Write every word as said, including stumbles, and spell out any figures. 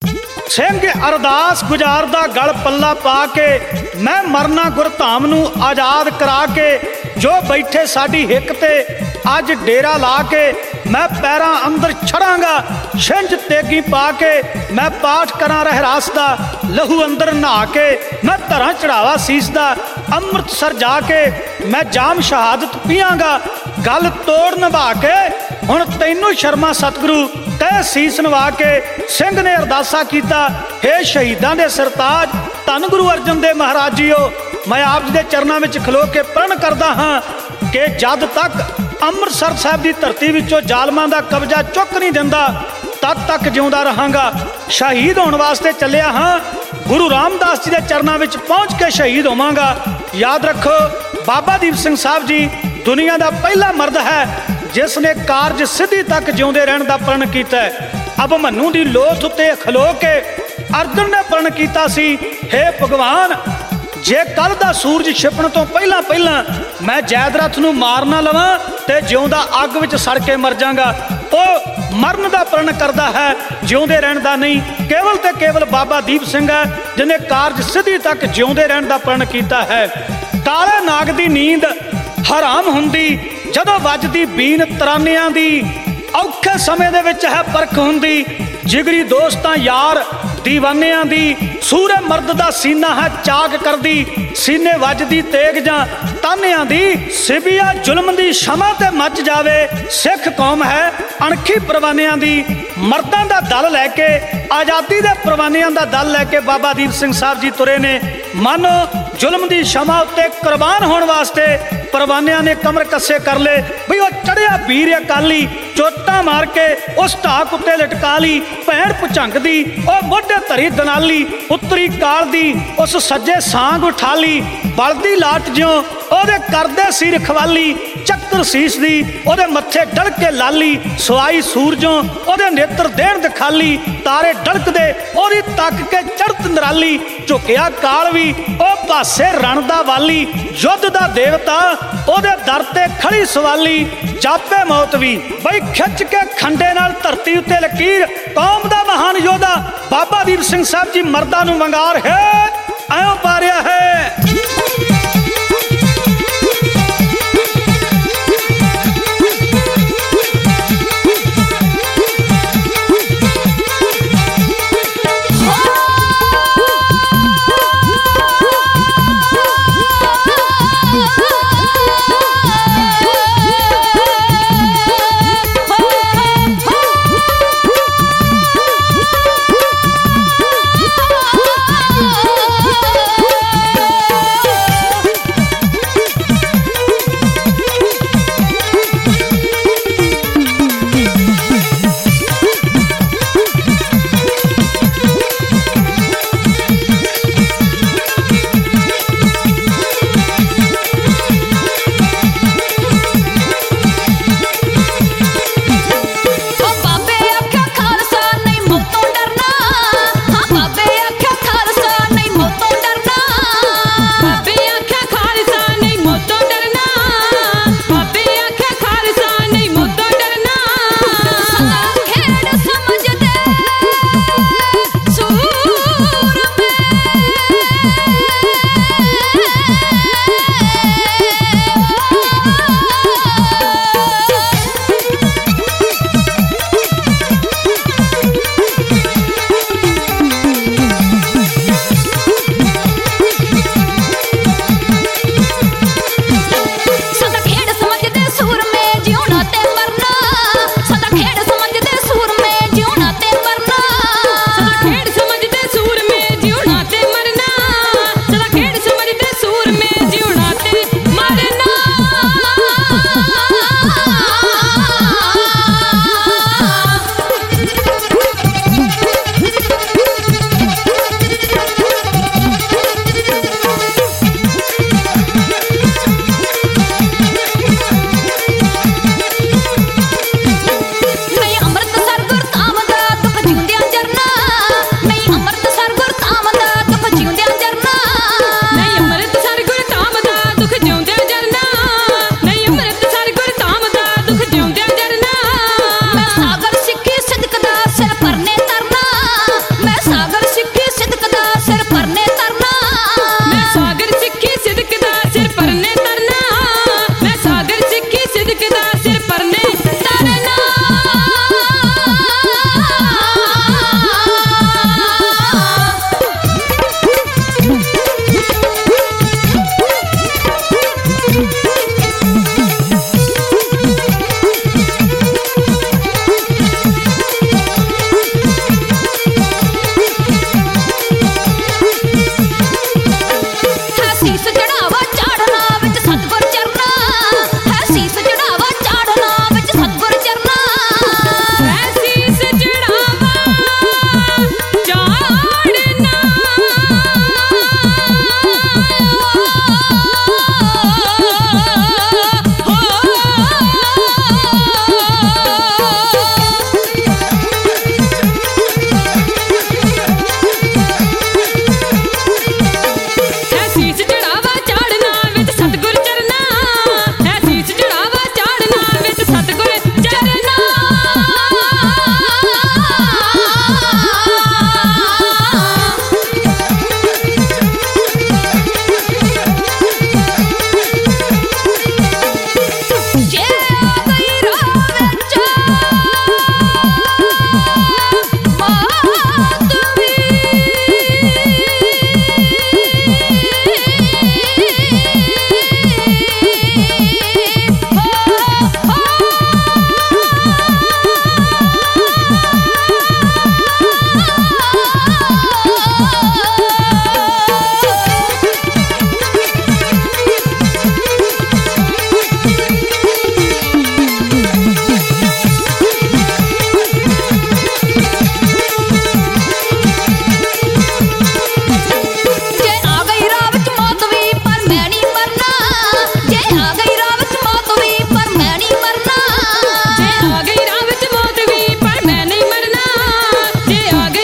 ਸਿੰਘ ਅਰਦਾਸ ਗੁਜ਼ਾਰਦਾ ਗਲ ਪੱਲਾ ਪਾ ਕੇ, मैं मरना गुरधाम नू आजाद करा के, जो बैठे साडी हिक ते अज डेरा ला के, मैं पैरां अंदर छड़ांगा छिंज तेगी पा के, मैं पाठ करा रहरास दा लहू अंदर नहा के, मैं धरा चढ़ावा सीस दा अमृतसर जाके, मैं जाम शहादत पीआंगा गल तोड़ निभा के, हुण तैनू शर्मा सतगुरु कह सीस नवा के। सिंह ने अरदासा कीता, हे शहीदां दे सरताज धन गुरु अर्जन देव महाराज जीओ, मैं आप जी के चरणों में खलो के प्रण करदा हाँ कि जद तक अमृतसर साहब की धरती विचों जालमां दा कब्जा चुक नहीं दिंदा तद तक जिउंदा रहांगा। शहीद होने वास्ते चलिया हाँ, गुरु रामदास जी के चरणों में पहुँच के शहीद होवांगा। याद रखो, बाबा दीप सिंह साहब जी दुनिया का पहला मर्द है जिसने कारज सिद्धि तक जिउंदे रहण दा प्रण कीता है। अब मन्नू दी लोथ उत्ते खलो के अर्जुन ने प्रण कीता सी, हे भगवान जे कल दा सूरज छिपण तो पहला पहला मैं जैदरथ नू मार ना लवां ते जिउंदा अग विच सड़ के मर जांगा। ओ मरण दा प्रण करदा है, जिउंदे रहण दा नहीं। केवल ते केवल बाबा दीप सिंह है जिन्हें कारज सिद्धि तक जिउंदे रहण दा प्रण कीता है। काले नाग दी नींद हराम हुंदी जदों वजदी बीन तरानियां दी, औखे समय दे विच है परख हुंदी जिगरी दोस्तां यार दीवानियां दी। सूरे मर्द दा सीना है चाक करदी, सीने वजदी तेग जां तानियां दी। सिबिया जुल्म दी क्षमा ते मच जावे, सिख कौम है अणखी परवानियां दी। मर्दां दा दल लैके आज़ादी दे परवानियां दा दल लैके बाबा दीप सिंह साहब जी तुरे ने। मानो जुल्म दी क्षमा उत्ते कुर्बान होने वास्ते परवानियां ने कमर कस्से कर ले बई वो चढ़िया वीर अकाली, चोटा मार के उस ढाक उत्ते लटका ली। भैन भुचंग दी ओ मोढे धरी दनाली, उत्तरी काल दी उस सज्जे सांग उठा ली। बलदी लाट ज्यों ओदे करदे सी रखवाली, चक्कर सीस दी ओदे मत्थे डल के लाली। सवाई सूरजों ओदे नेत्र देण दिखाली, तारे डलकदे ओदी तक के चढ़त नराली। झुकिया काल भी ओ पासे रण दा वाली, युद्ध दा देवता ओदे दर ते खड़ी सवाली। जापे मौत भी बई खिच के खंडे नाल धरती उत्ते लकीर, कौम दा महान योद्धा बाबा दीप सिंह साहब जी मर्दां नूं वंगार है ऐं पारिया है। आ गई